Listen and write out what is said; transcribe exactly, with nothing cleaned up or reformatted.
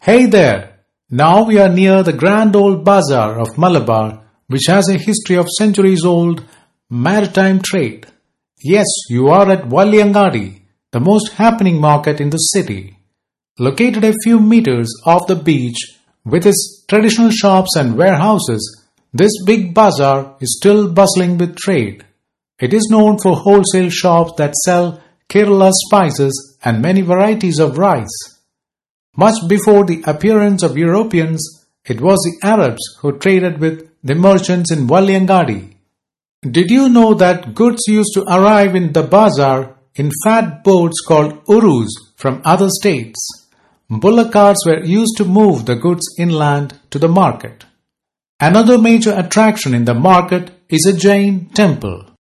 Hey there! Now we are near the grand old bazaar of Malabar, which has a history of centuries-old maritime trade. Yes, you are at Valliyangadi, the most happening market in the city. Located a few meters off the beach, with its traditional shops and warehouses, this big bazaar is still bustling with trade. It is known for wholesale shops that sell Kerala spices and many varieties of rice. Much before the appearance of Europeans, it was the Arabs who traded with the merchants in Valliyangadi. Did you know that goods used to arrive in the bazaar in fat boats called urus from other states? Bullock carts were used to move the goods inland to the market. Another major attraction in the market is a Jain temple.